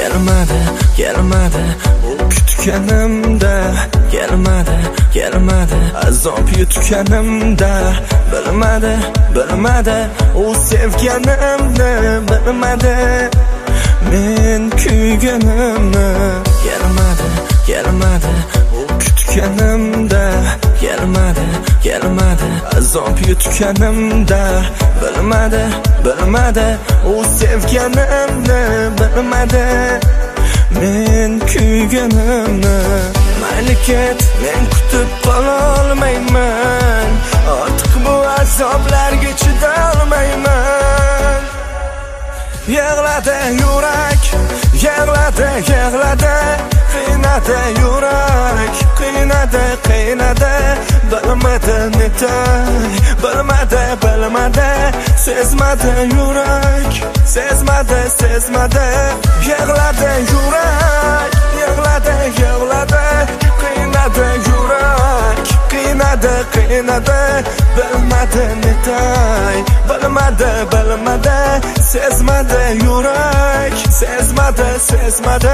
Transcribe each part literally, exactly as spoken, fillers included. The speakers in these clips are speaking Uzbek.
kelmadi, kelmadi u kutganimda, kelmadi, kelmadi azob yutganimda, bilmadi, bilmadi u sevganimni, bilmadi men kuyganimni, kelmadi, kelmadi u kutganimda, kelmadi, kelmadi azob yutganimda, bilmadi, bilmadi u sevganimni, bilmadi men kuyganimni. Mayli ket, men kutib qololmayman, ortiq bu azoblarga chidolmayman. Yig'ladi yurak, yig'ladi, yig'ladi, qiynadi yurak, qiynadi, qiynadi, bilmadi netay, bilmadi, bilmadi, sezmadi yurak, sezmadi, sezmadi, yig'ladi yurak, yig'ladi, yig'ladi, qiynadi yurak, qiynadi, qiynadi, bilmadi netay, bilmadi, bilmadi, sezmadi yurak, sezmadi, sezmadi.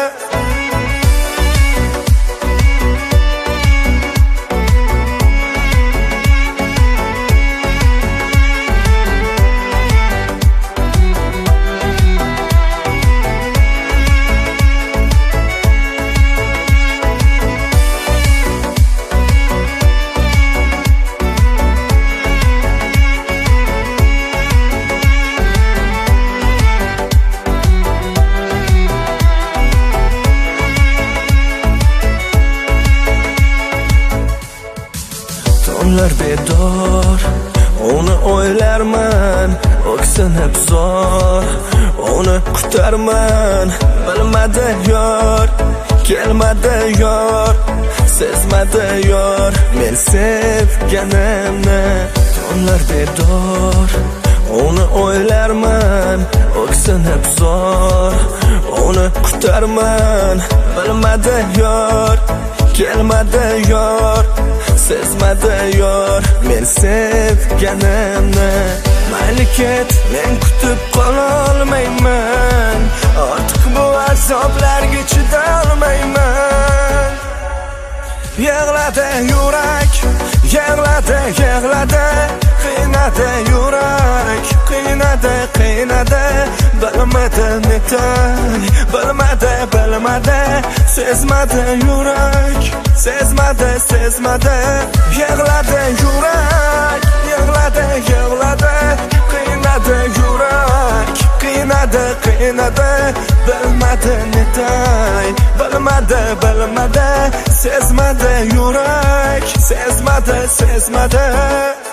Tunlar bedor, uni o'ylarman, o'ksinib zor, uni kutarman, bilmadi yor, kelmadi yor, sezmadi yor, men sevganimni. Tunlar bedor, uni o'ylarman, o'ksinib zor, uni kutarman, bilmadi yor, kelmadi yor, sezmadi yor, men sevganimni. Mayli ket, men kutib qololmayman, ortiq bu azoblarga chidolmayman. Yig'ladi yurak, yig'ladi, yig'ladi, qiynadi yurak, qiynadi, qiynadi, bilmadi netay, bilmadi, bilmadi, sezmadi yurak, sezmadi, sezmadi, yig'ladi yurak, yig'ladi, yig'ladi, qiynadi yurak, qiynadi, qiynadi, bilmadi netay, bilmadi, bilmadi, sezmadi yurak, sezmadi, sezmadi.